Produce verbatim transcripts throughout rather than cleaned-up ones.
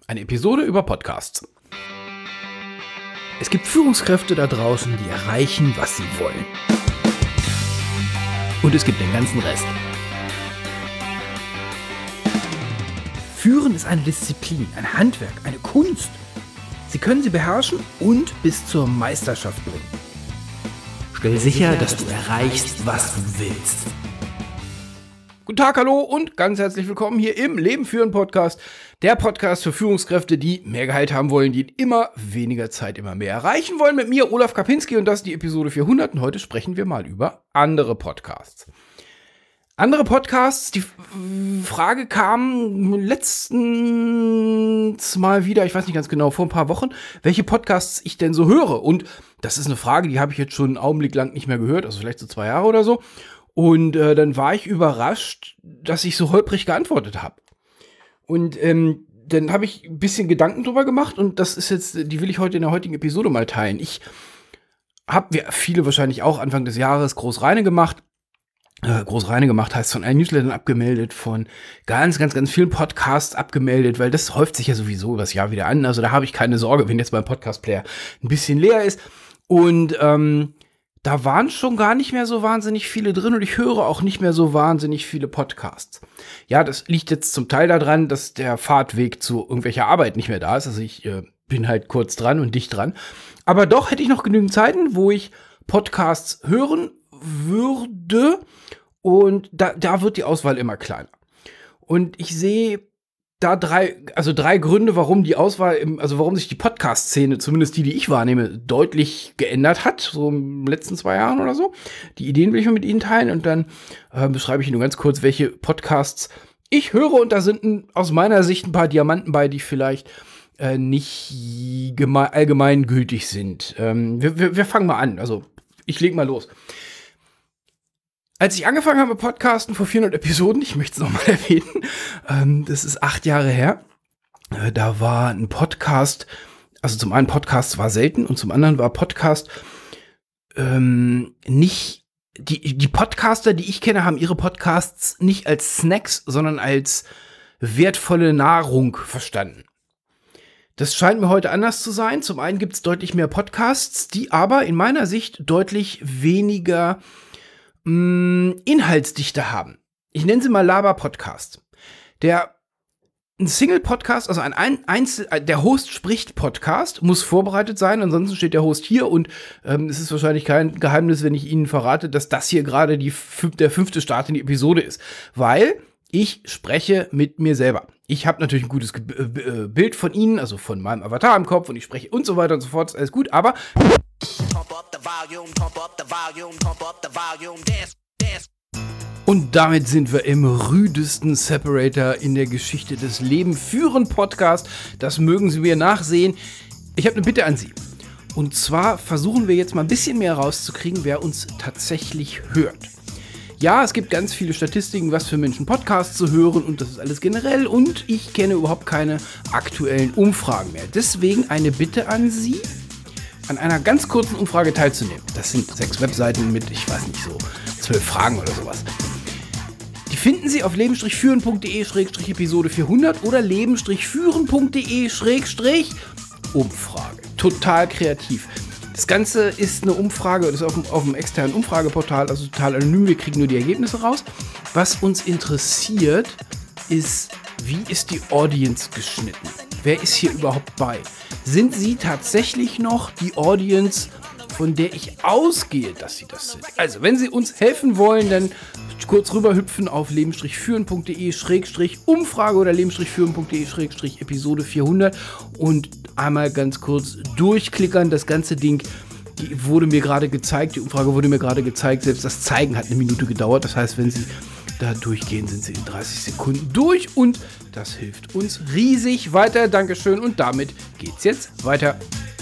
eine Episode über Podcasts. Es gibt Führungskräfte da draußen, die erreichen, was sie wollen. Und es gibt den ganzen Rest. Führen ist eine Disziplin, ein Handwerk, eine Kunst. Sie können sie beherrschen und bis zur Meisterschaft bringen. Stell sicher, dass du erreichst, was du willst. Guten Tag, hallo und ganz herzlich willkommen hier im Leben führen Podcast. Der Podcast für Führungskräfte, die mehr Gehalt haben wollen, die in immer weniger Zeit immer mehr erreichen wollen. Mit mir, Olaf Kapinski, und das ist die Episode vierhundert. Und heute sprechen wir mal über andere Podcasts. Andere Podcasts, die Frage kam letztens mal wieder, ich weiß nicht ganz genau, vor ein paar Wochen, welche Podcasts ich denn so höre. Und das ist eine Frage, die habe ich jetzt schon einen Augenblick lang nicht mehr gehört, also vielleicht so zwei Jahre oder so. Und äh, dann war ich überrascht, dass ich so holprig geantwortet habe. Und ähm, dann habe ich ein bisschen Gedanken drüber gemacht und das ist jetzt, die will ich heute in der heutigen Episode mal teilen. Ich habe, wie viele wahrscheinlich auch, Anfang des Jahres Großreine gemacht. Äh, Großreine gemacht heißt von allen Newslettern abgemeldet, von ganz, ganz, ganz vielen Podcasts abgemeldet, weil das häuft sich ja sowieso übers Jahr wieder an. Also da habe ich keine Sorge, wenn jetzt mein Podcast-Player ein bisschen leer ist. Und ähm, da waren schon gar nicht mehr so wahnsinnig viele drin und ich höre auch nicht mehr so wahnsinnig viele Podcasts. Ja, das liegt jetzt zum Teil daran, dass der Fahrtweg zu irgendwelcher Arbeit nicht mehr da ist. Also ich äh, bin halt kurz dran und dicht dran. Aber doch hätte ich noch genügend Zeiten, wo ich Podcasts hören würde und da, da wird die Auswahl immer kleiner. Und ich sehe da drei, also drei Gründe, warum die Auswahl, im, also warum sich die Podcast-Szene, zumindest die, die ich wahrnehme, deutlich geändert hat, so in den letzten zwei Jahren oder so. Die Ideen will ich mal mit Ihnen teilen und dann äh, beschreibe ich Ihnen nur ganz kurz, welche Podcasts ich höre. Und da sind ein, aus meiner Sicht ein paar Diamanten bei, die vielleicht äh, nicht geme- allgemein gültig sind. Ähm, wir, wir, wir fangen mal an, also ich leg mal los. Als ich angefangen habe mit Podcasten vor vierhundert Episoden, ich möchte es nochmal erwähnen, ähm, das ist acht Jahre her, äh, da war ein Podcast, also zum einen Podcast war selten und zum anderen war Podcast ähm, nicht, die, die Podcaster, die ich kenne, haben ihre Podcasts nicht als Snacks, sondern als wertvolle Nahrung verstanden. Das scheint mir heute anders zu sein. Zum einen gibt es deutlich mehr Podcasts, die aber in meiner Sicht deutlich weniger Inhaltsdichte haben. Ich nenne sie mal Laber-Podcast. Der ein Single-Podcast, also ein Einzel, der Host spricht Podcast, muss vorbereitet sein, ansonsten steht der Host hier und ähm, es ist wahrscheinlich kein Geheimnis, wenn ich Ihnen verrate, dass das hier gerade die, der fünfte Start in die Episode ist. Weil ich spreche mit mir selber. Ich habe natürlich ein gutes Ge- äh, Bild von Ihnen, also von meinem Avatar im Kopf und ich spreche und so weiter und so fort, ist alles gut, aber und damit sind wir im rüdesten Separator in der Geschichte des Leben führen Podcast. Das mögen Sie mir nachsehen. Ich habe eine Bitte an Sie. Und zwar versuchen wir jetzt mal ein bisschen mehr rauszukriegen, wer uns tatsächlich hört. Ja, es gibt ganz viele Statistiken, was für Menschen Podcasts zu hören und das ist alles generell und ich kenne überhaupt keine aktuellen Umfragen mehr. Deswegen eine Bitte an Sie, an einer ganz kurzen Umfrage teilzunehmen. Das sind sechs Webseiten mit, ich weiß nicht, so zwölf Fragen oder sowas. Die finden Sie auf leben-führen punkt de Schrägstrich Episode vierhundert oder leben-führen punkt de Schrägstrich Umfrage. Total kreativ. Das Ganze ist eine Umfrage, das ist auf dem, auf dem externen Umfrageportal, also total anonym, wir kriegen nur die Ergebnisse raus. Was uns interessiert, ist, wie ist die Audience geschnitten? Wer ist hier überhaupt bei? Sind Sie tatsächlich noch die Audience, von der ich ausgehe, dass Sie das sind? Also, wenn Sie uns helfen wollen, dann kurz rüberhüpfen auf leben-führen punkt de Schrägstrich Umfrage oder leben-führen punkt de Schrägstrich Episode vierhundert und einmal ganz kurz durchklickern. Das ganze Ding, die wurde mir gerade gezeigt, die Umfrage wurde mir gerade gezeigt, selbst das Zeigen hat eine Minute gedauert. Das heißt, wenn Sie da durchgehen, sind Sie in dreißig Sekunden durch und das hilft uns riesig weiter. Dankeschön und damit geht's jetzt weiter.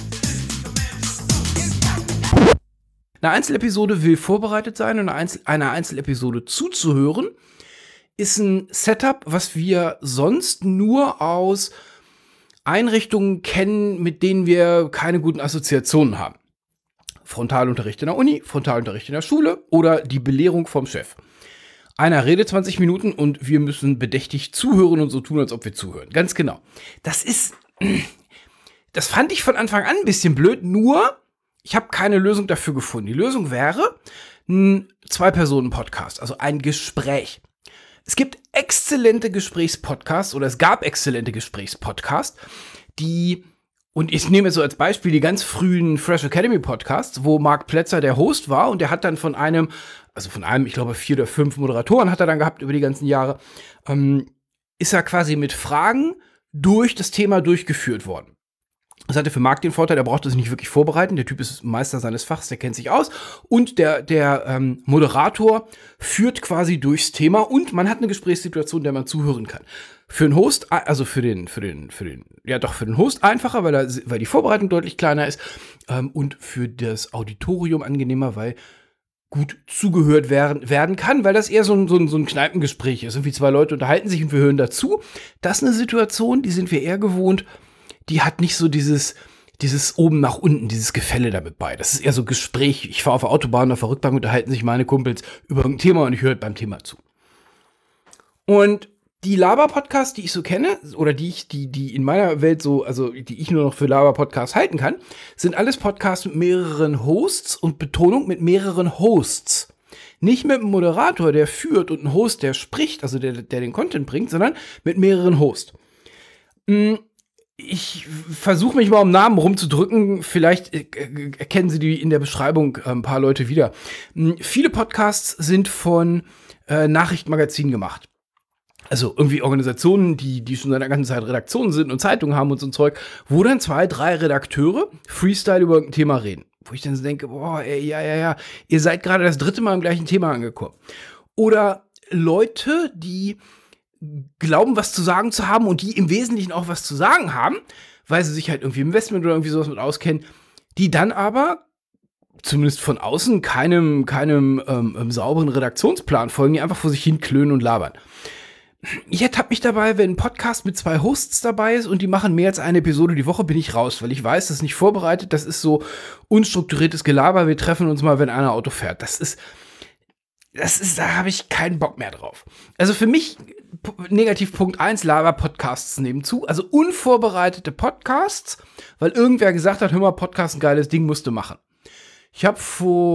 Eine Einzelepisode will vorbereitet sein und eine, Einzel- einer Einzelepisode zuzuhören, ist ein Setup, was wir sonst nur aus Einrichtungen kennen, mit denen wir keine guten Assoziationen haben. Frontalunterricht in der Uni, Frontalunterricht in der Schule oder die Belehrung vom Chef. Einer redet zwanzig Minuten und wir müssen bedächtig zuhören und so tun, als ob wir zuhören. Ganz genau. Das ist, das fand ich von Anfang an ein bisschen blöd, nur ich habe keine Lösung dafür gefunden. Die Lösung wäre ein Zwei-Personen-Podcast, also ein Gespräch. Es gibt exzellente Gesprächspodcasts oder es gab exzellente Gesprächspodcasts, die, und ich nehme jetzt so als Beispiel die ganz frühen Fresh Academy Podcasts, wo Marc Plätzer der Host war und der hat dann von einem, also von einem, ich glaube vier oder fünf Moderatoren hat er dann gehabt über die ganzen Jahre, ähm, ist er quasi mit Fragen durch das Thema durchgeführt worden. Das hatte für Marc den Vorteil, er brauchte sich nicht wirklich vorbereiten. Der Typ ist Meister seines Fachs, der kennt sich aus. Und der, der ähm, Moderator führt quasi durchs Thema und man hat eine Gesprächssituation, der man zuhören kann. Für den Host, also für den, für den, für den, ja doch für den Host einfacher, weil, er, weil die Vorbereitung deutlich kleiner ist. Ähm, und für das Auditorium angenehmer, weil gut zugehört werden, werden kann, weil das eher so ein, so ein, so ein Kneipengespräch ist. Irgendwie zwei Leute unterhalten sich und wir hören dazu. Das ist eine Situation, die sind wir eher gewohnt. Die hat nicht so dieses, dieses oben nach unten, dieses Gefälle damit bei. Das ist eher so Gespräch. Ich fahre auf der Autobahn, auf der Rückbank unterhalten sich meine Kumpels über ein Thema und ich höre beim Thema zu. Und die Laber-Podcasts, die ich so kenne, oder die ich, die, die in meiner Welt so, also die ich nur noch für Laber-Podcasts halten kann, sind alles Podcasts mit mehreren Hosts und Betonung mit mehreren Hosts. Nicht mit einem Moderator, der führt und einem Host, der spricht, also der, der den Content bringt, sondern mit mehreren Hosts. Mhm. Ich versuche mich mal um Namen rumzudrücken. Vielleicht äh, erkennen Sie die in der Beschreibung äh, ein paar Leute wieder. M- viele Podcasts sind von äh, Nachrichtenmagazinen gemacht. Also irgendwie Organisationen, die, die schon seit der ganzen Zeit Redaktionen sind und Zeitungen haben und so ein Zeug, wo dann zwei, drei Redakteure Freestyle über ein Thema reden. Wo ich dann so denke, boah, ey, ja, ja, ja, ihr seid gerade das dritte Mal im gleichen Thema angekommen. Oder Leute, die glauben, was zu sagen zu haben und die im Wesentlichen auch was zu sagen haben, weil sie sich halt irgendwie im Investment oder irgendwie sowas mit auskennen, die dann aber zumindest von außen keinem, keinem ähm, sauberen Redaktionsplan folgen, die einfach vor sich hin klönen und labern. Ich ertappe mich dabei, wenn ein Podcast mit zwei Hosts dabei ist und die machen mehr als eine Episode die Woche, bin ich raus, weil ich weiß, das ist nicht vorbereitet, das ist so unstrukturiertes Gelaber, wir treffen uns mal, wenn einer Auto fährt. Das ist Das ist, da habe ich keinen Bock mehr drauf. Also für mich, P- Negativpunkt eins, Laber-Podcasts nehmen zu. Also unvorbereitete Podcasts, weil irgendwer gesagt hat, hör mal, Podcast, ein geiles Ding, musst du machen. Ich habe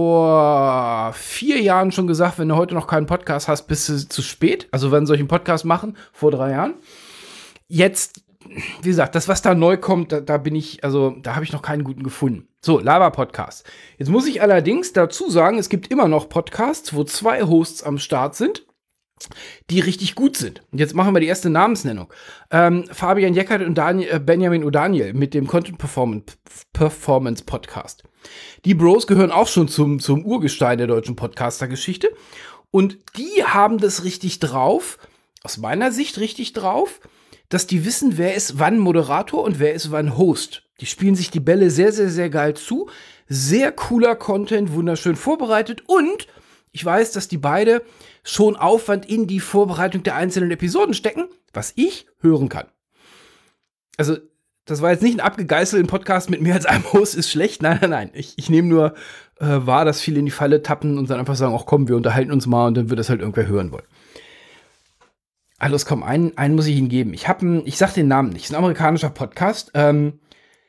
vor vier Jahren schon gesagt, wenn du heute noch keinen Podcast hast, bist du zu spät. Also wenn solche Podcast machen, vor drei Jahren. Jetzt, wie gesagt, das, was da neu kommt, da, da bin ich, also da habe ich noch keinen guten gefunden. So, Laber-Podcast. Jetzt muss ich allerdings dazu sagen, es gibt immer noch Podcasts, wo zwei Hosts am Start sind, die richtig gut sind. Und jetzt machen wir die erste Namensnennung. Ähm, Fabian Jeckert und Daniel, äh, Benjamin O'Daniel mit dem Content Performance, Performance Podcast. Die Bros gehören auch schon zum, zum Urgestein der deutschen Podcaster-Geschichte. Und die haben das richtig drauf, aus meiner Sicht richtig drauf, dass die wissen, wer ist wann Moderator und wer ist wann Host. Die spielen sich die Bälle sehr, sehr, sehr geil zu. Sehr cooler Content, wunderschön vorbereitet. Und ich weiß, dass die beide schon Aufwand in die Vorbereitung der einzelnen Episoden stecken, was ich hören kann. Also, das war jetzt nicht ein abgegeißelten Podcast mit mehr als einem Host ist schlecht. Nein, nein, nein. Ich, ich nehme nur äh, wahr, dass viele in die Falle tappen und dann einfach sagen, ach komm, wir unterhalten uns mal und dann wird das halt irgendwer hören wollen. Alles komm, einen, einen muss ich Ihnen geben. Ich habe ich sag den Namen nicht. Es ist ein amerikanischer Podcast. Ähm,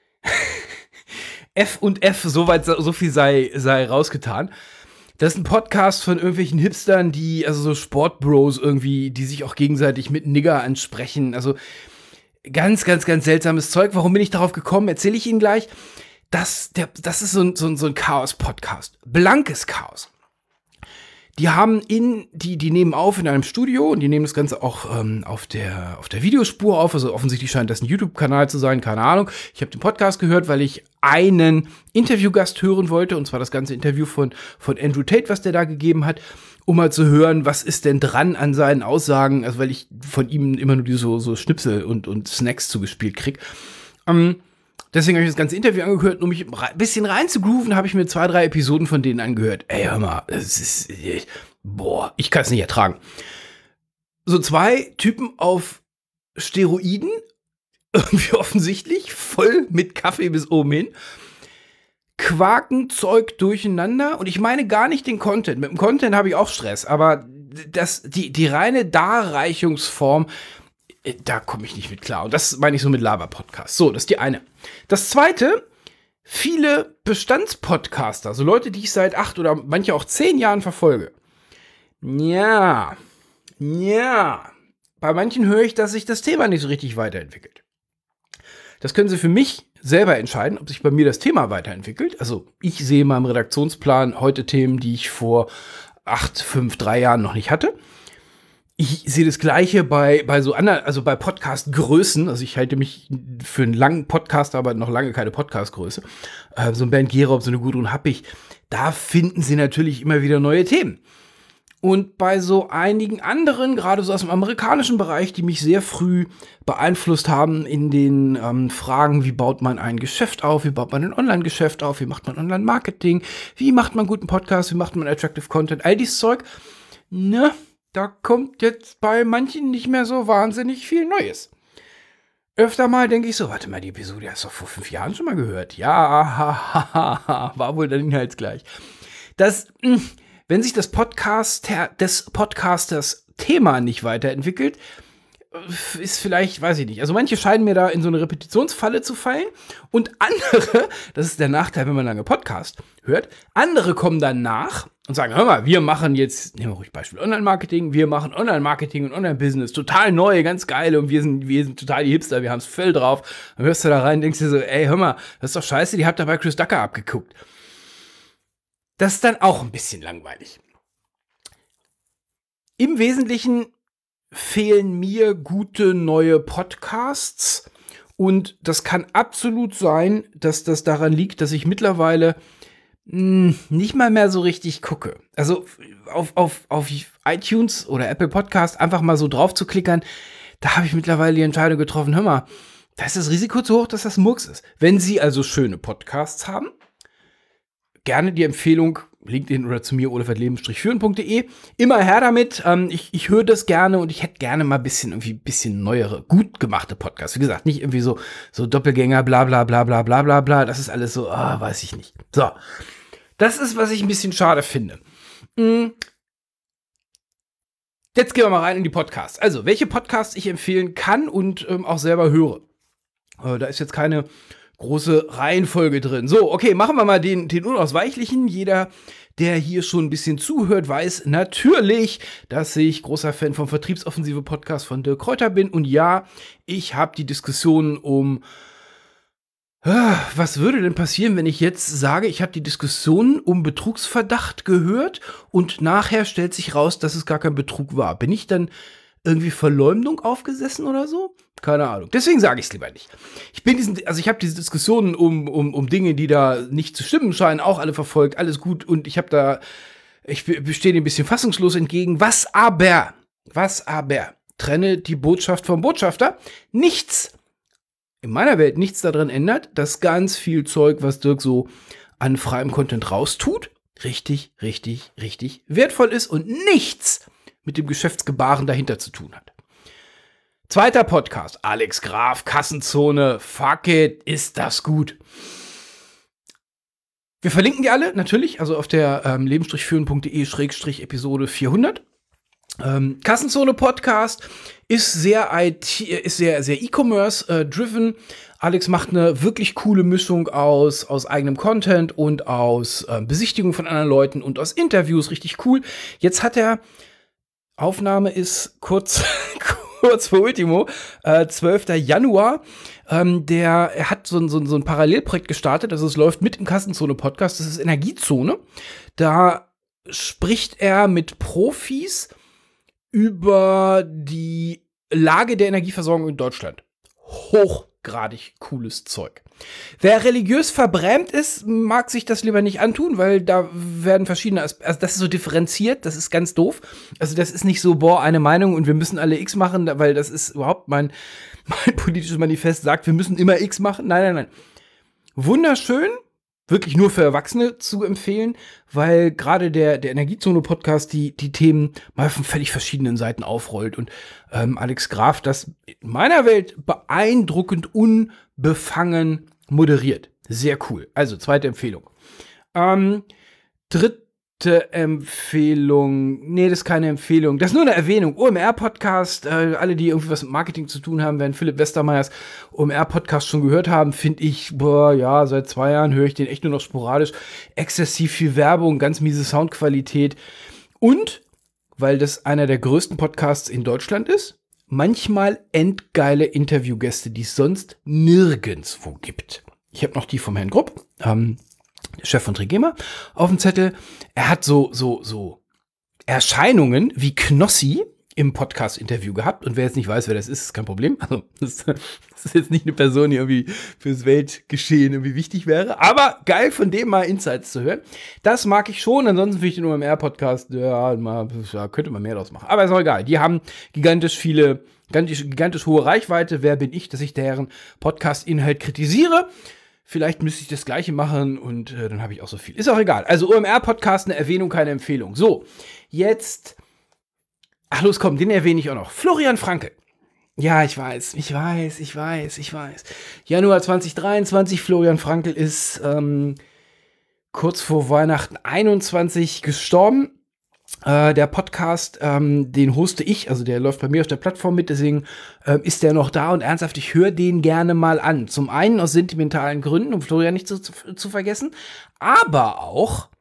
F und F, soweit so viel sei, sei rausgetan. Das ist ein Podcast von irgendwelchen Hipstern, die, also so Sportbros irgendwie, die sich auch gegenseitig mit Nigger ansprechen. Also ganz, ganz, ganz seltsames Zeug. Warum bin ich darauf gekommen? Erzähle ich Ihnen gleich. Das, der, das ist so ein, so ein, so ein Chaos-Podcast. Blankes Chaos. Die haben in, die, die nehmen auf in einem Studio und die nehmen das Ganze auch ähm, auf der, auf der Videospur auf. Also offensichtlich scheint das ein YouTube-Kanal zu sein, keine Ahnung. Ich habe den Podcast gehört, weil ich einen Interviewgast hören wollte, und zwar das ganze Interview von, von Andrew Tate, was der da gegeben hat, um mal zu hören, was ist denn dran an seinen Aussagen, also weil ich von ihm immer nur die so, so Schnipsel und, und Snacks zugespielt krieg. Ähm, Deswegen habe ich das ganze Interview angehört, um mich ein bisschen reinzugrooven, habe ich mir zwei, drei Episoden von denen angehört. Ey, hör mal, es ist, ich, boah, ich kann es nicht ertragen. So zwei Typen auf Steroiden, irgendwie offensichtlich, voll mit Kaffee bis oben hin, quaken Zeug durcheinander und ich meine gar nicht den Content. Mit dem Content habe ich auch Stress, aber das, die, die reine Darreichungsform, äh, da komme ich nicht mit klar. Und das meine ich so mit Laber-Podcast. So, das ist die eine. Das zweite, viele Bestandspodcaster, also Leute, die ich seit acht oder manche auch zehn Jahren verfolge. Ja, ja, bei manchen höre ich, dass sich das Thema nicht so richtig weiterentwickelt. Das können Sie für mich selber entscheiden, ob sich bei mir das Thema weiterentwickelt. Also ich sehe in meinem Redaktionsplan heute Themen, die ich vor acht, fünf, drei Jahren noch nicht hatte. Ich sehe das Gleiche bei, bei so anderen, also bei Podcast-Größen. Also ich halte mich für einen langen Podcast, aber noch lange keine Podcast-Größe. Äh, so ein Bernd Gerob, so eine Gudrun Happig. Da finden Sie natürlich immer wieder neue Themen. Und bei so einigen anderen, gerade so aus dem amerikanischen Bereich, die mich sehr früh beeinflusst haben in den ähm, Fragen, wie baut man ein Geschäft auf, wie baut man ein Online-Geschäft auf, wie macht man Online-Marketing, wie macht man guten Podcast, wie macht man Attractive Content, all dieses Zeug, ne, da kommt jetzt bei manchen nicht mehr so wahnsinnig viel Neues. Öfter mal denke ich so, warte mal, die Episode hast du doch vor fünf Jahren schon mal gehört. Ja, war wohl der Inhalt gleich. Das, mh, Wenn sich das Podcaster, des Podcasters Thema nicht weiterentwickelt, ist vielleicht, weiß ich nicht. Also manche scheinen mir da in so eine Repetitionsfalle zu fallen und andere, das ist der Nachteil, wenn man lange Podcast hört, andere kommen dann nach und sagen, hör mal, wir machen jetzt, nehmen wir ruhig Beispiel Online-Marketing, wir machen Online-Marketing und Online-Business, total neu, ganz geil und wir sind, wir sind total die Hipster, wir haben es voll drauf. Dann hörst du da rein und denkst dir so, ey, hör mal, das ist doch scheiße, die habt da bei Chris Ducker abgeguckt. Das ist dann auch ein bisschen langweilig. Im Wesentlichen fehlen mir gute neue Podcasts und das kann absolut sein, dass das daran liegt, dass ich mittlerweile mh, nicht mal mehr so richtig gucke. Also auf, auf, auf iTunes oder Apple Podcast einfach mal so drauf zu klickern, da habe ich mittlerweile die Entscheidung getroffen, hör mal, da ist das Risiko zu hoch, dass das Murks ist. Wenn Sie also schöne Podcasts haben, gerne die Empfehlung, LinkedIn oder zu mir, oleferdleben-führen punkt de. Immer her damit. Ähm, ich ich höre das gerne und ich hätte gerne mal ein bisschen, irgendwie ein bisschen neuere, gut gemachte Podcasts. Wie gesagt, nicht irgendwie so, so Doppelgänger, bla bla bla bla bla bla bla. Das ist alles so, ah, weiß ich nicht. So. Das ist, was ich ein bisschen schade finde. Hm. Jetzt gehen wir mal rein in die Podcasts. Also, welche Podcasts ich empfehlen kann und ähm, auch selber höre. Äh, da ist jetzt keine große Reihenfolge drin. So, okay, machen wir mal den, den Unausweichlichen. Jeder, der hier schon ein bisschen zuhört, weiß natürlich, dass ich großer Fan vom Vertriebsoffensive-Podcast von Dirk Kräuter bin. Und ja, ich habe die Diskussion um, äh, was würde denn passieren, wenn ich jetzt sage, ich habe die Diskussion um Betrugsverdacht gehört und nachher stellt sich raus, dass es gar kein Betrug war. Bin ich dann irgendwie Verleumdung aufgesessen oder so? Keine Ahnung. Deswegen sage ich es lieber nicht. Ich bin diesen, also ich habe diese Diskussionen um, um, um Dinge, die da nicht zu stimmen scheinen, auch alle verfolgt, alles gut. Und ich habe da, ich bestehe dem ein bisschen fassungslos entgegen. Was aber, was aber, trenne die Botschaft vom Botschafter. Nichts, in meiner Welt nichts daran ändert, dass ganz viel Zeug, was Dirk so an freiem Content raustut, richtig, richtig, richtig wertvoll ist und nichts mit dem Geschäftsgebaren dahinter zu tun hat. Zweiter Podcast, Alex Graf, Kassenzone, fuck it, ist das gut. Wir verlinken die alle, natürlich, also auf der ähm, leben-führen punkt de Schrägstrich Episode vierhundert. Ähm, Kassenzone Podcast ist sehr I T, ist sehr, sehr E-Commerce äh, driven. Alex macht eine wirklich coole Mischung aus, aus eigenem Content und aus äh, Besichtigung von anderen Leuten und aus Interviews, richtig cool. Jetzt hat er, Aufnahme ist kurz, kurz vor Ultimo, äh, zwölfter Januar. Ähm, der, er hat so ein, so, ein, so ein Parallelprojekt gestartet, also es läuft mit im Kassenzone-Podcast, das ist Energiezone. Da spricht er mit Profis über die Lage der Energieversorgung in Deutschland. Hochgradig cooles Zeug. Wer religiös verbrämt ist, mag sich das lieber nicht antun, weil da werden verschiedene, Aspe- also das ist so differenziert, das ist ganz doof. Also das ist nicht so, boah, eine Meinung und wir müssen alle X machen, weil das ist überhaupt mein, mein politisches Manifest sagt, wir müssen immer X machen. Nein, nein, nein. Wunderschön, wirklich nur für Erwachsene zu empfehlen, weil gerade der, der Energiezone-Podcast die, die Themen mal von völlig verschiedenen Seiten aufrollt und ähm, Alex Graf das in meiner Welt beeindruckend unbefangen moderiert. Sehr cool. Also, zweite Empfehlung. Ähm, dritt, Empfehlung. Nee, das ist keine Empfehlung. Das ist nur eine Erwähnung. O M R-Podcast, äh, alle, die irgendwie was mit Marketing zu tun haben, werden Philipp Westermeyers O M R-Podcast schon gehört haben, finde ich, boah, ja, seit zwei Jahren höre ich den echt nur noch sporadisch. Exzessiv viel Werbung, ganz miese Soundqualität. Und, weil das einer der größten Podcasts in Deutschland ist, manchmal endgeile Interviewgäste, die es sonst nirgendwo gibt. Ich habe noch die vom Herrn Grupp, ähm, Chef von Trigema, auf dem Zettel. Er hat so, so, so Erscheinungen wie Knossi im Podcast-Interview gehabt. Und wer jetzt nicht weiß, wer das ist, ist kein Problem. Also, das, das ist jetzt nicht eine Person, die irgendwie fürs Weltgeschehen irgendwie wichtig wäre. Aber geil, von dem mal Insights zu hören. Das mag ich schon. Ansonsten finde ich den O M R-Podcast, ja, mal, ja, könnte man mehr draus machen. Aber ist auch egal. Die haben gigantisch viele, gigantisch, gigantisch hohe Reichweite. Wer bin ich, dass ich deren Podcast-Inhalt kritisiere? Vielleicht müsste ich das Gleiche machen und äh, dann habe ich auch so viel. Ist auch egal. Also O M R-Podcast, eine Erwähnung, keine Empfehlung. So, jetzt. Ach los, komm, den erwähne ich auch noch. Florian Frankl. Ja, ich weiß, ich weiß, ich weiß, ich weiß. Januar zwanzig dreiundzwanzig, Florian Frankl ist ähm, kurz vor Weihnachten einundzwanzig gestorben. Äh, der Podcast, ähm, den hoste ich, also der läuft bei mir auf der Plattform mit, deswegen äh, ist der noch da und ernsthaft, ich höre den gerne mal an. Zum einen aus sentimentalen Gründen, um Florian nicht zu, zu, zu vergessen, aber auch,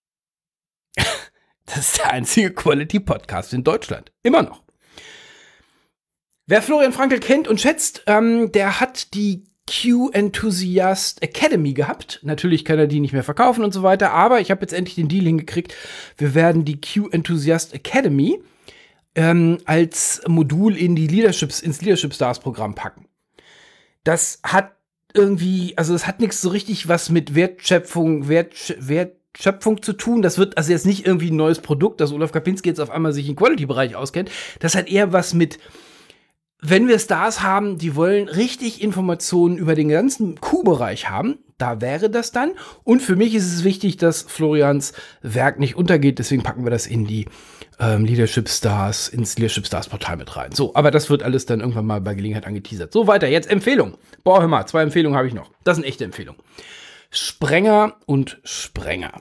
das ist der einzige Quality-Podcast in Deutschland. Immer noch. Wer Florian Frankl kennt und schätzt, ähm, der hat die Q-Enthusiast Academy gehabt. Natürlich kann er die nicht mehr verkaufen und so weiter, aber ich habe jetzt endlich den Deal hingekriegt. Wir werden die Q-Enthusiast Academy ähm, als Modul in die Leaderships, ins Leadership Stars Programm packen. Das hat irgendwie, also es hat nichts so richtig was mit Wertschöpfung, Wert, Wertschöpfung zu tun. Das wird also jetzt nicht irgendwie ein neues Produkt, dass Olaf Kapinski jetzt auf einmal sich im Quality-Bereich auskennt. Das hat eher was mit, wenn wir Stars haben, die wollen richtig Informationen über den ganzen Q-Bereich haben, da wäre das dann. Und für mich ist es wichtig, dass Florians Werk nicht untergeht. Deswegen packen wir das in die ähm, Leadership Stars, ins Leadership Stars Portal mit rein. So, aber das wird alles dann irgendwann mal bei Gelegenheit angeteasert. So, weiter. Jetzt Empfehlung. Boah, hör mal, zwei Empfehlungen habe ich noch. Das sind echte Empfehlungen. Sprenger und Sprenger.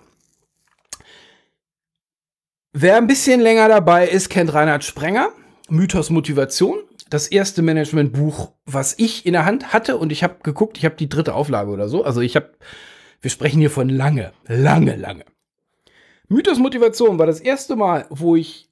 Wer ein bisschen länger dabei ist, kennt Reinhard Sprenger. Mythos Motivation. Das erste Managementbuch, was ich in der Hand hatte, und ich habe geguckt, ich habe die dritte Auflage oder so. Also ich habe, wir sprechen hier von lange, lange, lange. Mythos Motivation war das erste Mal, wo ich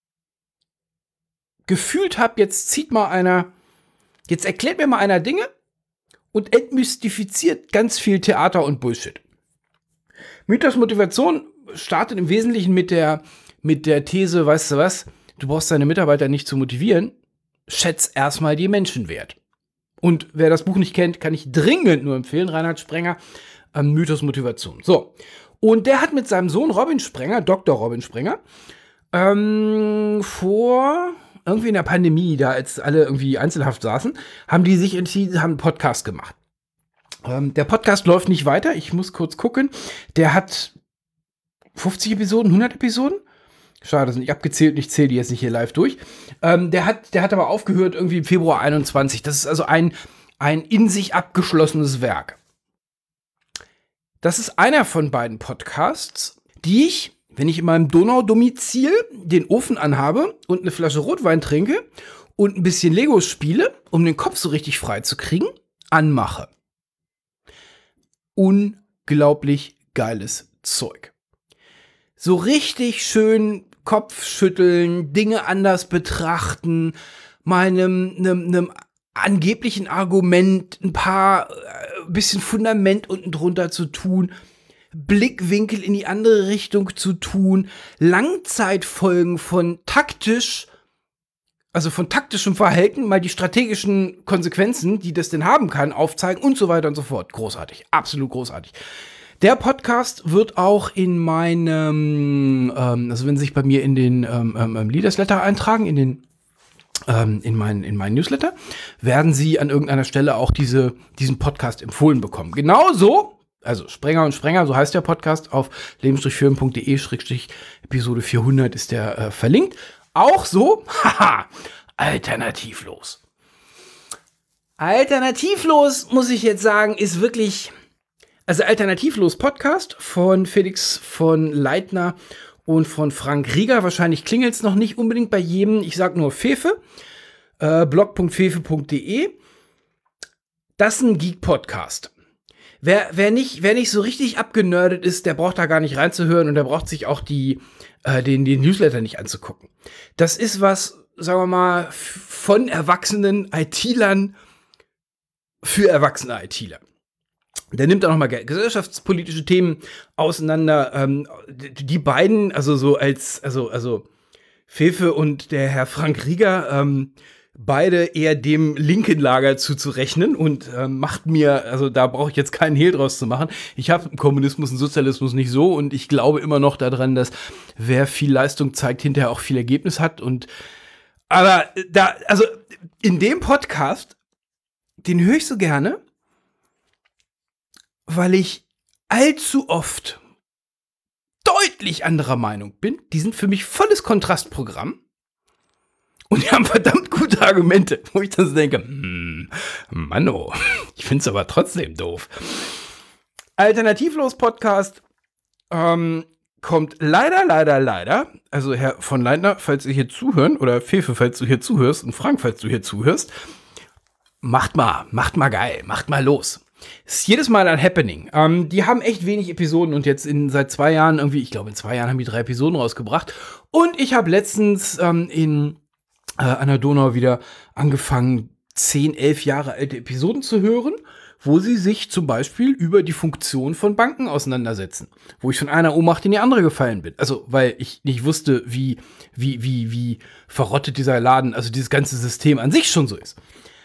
gefühlt habe, jetzt zieht mal einer, jetzt erklärt mir mal einer Dinge und entmystifiziert ganz viel Theater und Bullshit. Mythos Motivation startet im Wesentlichen mit der, mit der These, weißt du was, du brauchst deine Mitarbeiter nicht zu motivieren, schätz erstmal die Menschen wert. Und wer das Buch nicht kennt, kann ich dringend nur empfehlen, Reinhard Sprenger, ähm, Mythos Motivation. So, und der hat mit seinem Sohn Robin Sprenger, Doktor Robin Sprenger, ähm, vor irgendwie in der Pandemie, da als alle irgendwie einzelhaft saßen, haben die sich entschieden, haben einen Podcast gemacht. Ähm, der Podcast läuft nicht weiter, ich muss kurz gucken. Der hat fünfzig Episoden, hundert Episoden. Schade, das sind nicht abgezählt und ich zähle die jetzt nicht hier live durch. Ähm, der hat, der hat aber aufgehört irgendwie im Februar einundzwanzig. Das ist also ein, ein in sich abgeschlossenes Werk. Das ist einer von beiden Podcasts, die ich, wenn ich in meinem Donau-Domizil den Ofen anhabe und eine Flasche Rotwein trinke und ein bisschen Lego spiele, um den Kopf so richtig frei zu kriegen, anmache. Unglaublich geiles Zeug. So richtig schön Kopfschütteln, Dinge anders betrachten, mal einem, einem, einem angeblichen Argument ein paar äh, bisschen Fundament unten drunter zu tun, Blickwinkel in die andere Richtung zu tun, Langzeitfolgen von taktisch, also von taktischem Verhalten, mal die strategischen Konsequenzen, die das denn haben kann, aufzeigen und so weiter und so fort. Großartig, absolut großartig. Der Podcast wird auch in meinem, ähm, also wenn Sie sich bei mir in den ähm, ähm, Leadersletter eintragen, in den ähm, in meinen in meinen Newsletter, werden Sie an irgendeiner Stelle auch diese diesen Podcast empfohlen bekommen. Genauso, also Sprenger und Sprenger, so heißt der Podcast, auf leben-führen punkt de Schrägstrich Episode vierhundert ist der äh, verlinkt. Auch so, haha, alternativlos. Alternativlos, muss ich jetzt sagen, ist wirklich... Also Alternativlos Podcast von Felix von Leitner und von Frank Rieger. Wahrscheinlich klingelt es noch nicht unbedingt bei jedem. Ich sag nur Fefe, äh, blog punkt fefe punkt de. Das ist ein Geek-Podcast. Wer, wer, nicht, wer nicht so richtig abgenördet ist, der braucht da gar nicht reinzuhören und der braucht sich auch die, äh, den, den Newsletter nicht anzugucken. Das ist was, sagen wir mal, von erwachsenen ITlern für erwachsene ITler. Der nimmt auch noch mal gesellschaftspolitische Themen auseinander. Ähm, die beiden, also so als, also, also Fefe und der Herr Frank Rieger, ähm, beide eher dem linken Lager zuzurechnen und äh, macht mir, also da brauche ich jetzt keinen Hehl draus zu machen. Ich habe Kommunismus und Sozialismus nicht so und ich glaube immer noch daran, dass wer viel Leistung zeigt, hinterher auch viel Ergebnis hat. Und aber da, also in dem Podcast, den höre ich so gerne, weil ich allzu oft deutlich anderer Meinung bin. Die sind für mich volles Kontrastprogramm. Und die haben verdammt gute Argumente, wo ich dann so denke, hm, Manno, ich find's aber trotzdem doof. Alternativlos Podcast ähm, kommt leider, leider, leider, also Herr von Leitner, falls ihr hier zuhören, oder Fefe, falls du hier zuhörst, und Frank, falls du hier zuhörst, macht mal, macht mal geil, macht mal los. Ist jedes Mal ein Happening. Ähm, die haben echt wenig Episoden und jetzt in seit zwei Jahren irgendwie, ich glaube in zwei Jahren haben die drei Episoden rausgebracht. Und ich habe letztens ähm, in äh, an der Donau wieder angefangen, zehn, elf Jahre alte Episoden zu hören, wo sie sich zum Beispiel über die Funktion von Banken auseinandersetzen. Wo ich von einer Ohnmacht in die andere gefallen bin. Also, weil ich nicht wusste, wie, wie, wie, wie verrottet dieser Laden, also dieses ganze System an sich schon so ist.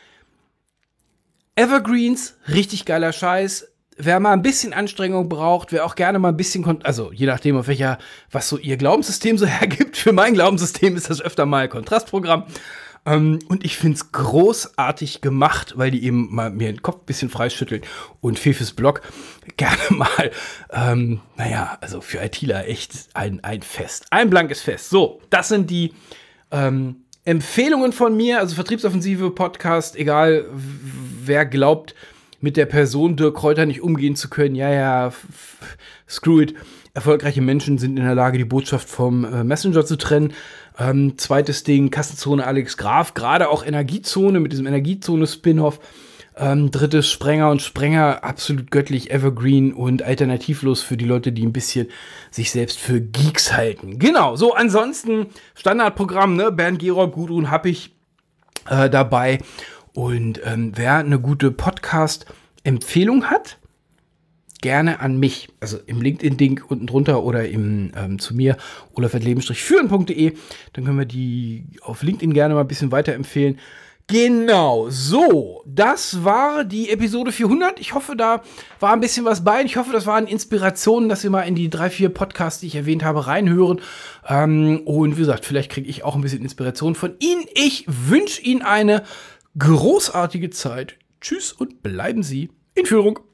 Evergreens, richtig geiler Scheiß. Wer mal ein bisschen Anstrengung braucht, wer auch gerne mal ein bisschen, kon- also je nachdem, auf welcher, was so ihr Glaubenssystem so hergibt. Für mein Glaubenssystem ist das öfter mal Kontrastprogramm. Ähm, und ich find's großartig gemacht, weil die eben mal mir den Kopf ein bisschen freischüttelt und Fefes Blog gerne mal, ähm, naja, also für ITler echt ein, ein Fest. Ein blankes Fest. So, das sind die, ähm, Empfehlungen von mir, also Vertriebsoffensive Podcast, egal wer glaubt, mit der Person Dirk Kräuter nicht umgehen zu können, ja, ja, f- f- screw it. Erfolgreiche Menschen sind in der Lage, die Botschaft vom äh, Messenger zu trennen. Ähm, zweites Ding, Kassenzone Alex Graf, gerade auch Energiezone mit diesem Energiezone-Spin-Off. Ähm, drittes, Sprenger und Sprenger, absolut göttlich, evergreen und alternativlos für die Leute, die ein bisschen sich selbst für Geeks halten. Genau, so ansonsten Standardprogramm, ne? Bernd Gerob, Gudrun Happig äh, dabei. Und ähm, wer eine gute Podcast-Empfehlung hat, gerne an mich. Also im LinkedIn-Ding unten drunter oder im ähm, zu mir olaf at leben führen punkt de. Dann können wir die auf LinkedIn gerne mal ein bisschen weiterempfehlen. Genau, so, das war die Episode vierhundert. Ich hoffe, da war ein bisschen was bei. Ich hoffe, das waren Inspirationen, dass wir mal in die drei, vier Podcasts, die ich erwähnt habe, reinhören. Ähm, und wie gesagt, vielleicht kriege ich auch ein bisschen Inspiration von Ihnen. Ich wünsche Ihnen eine großartige Zeit. Tschüss und bleiben Sie in Führung.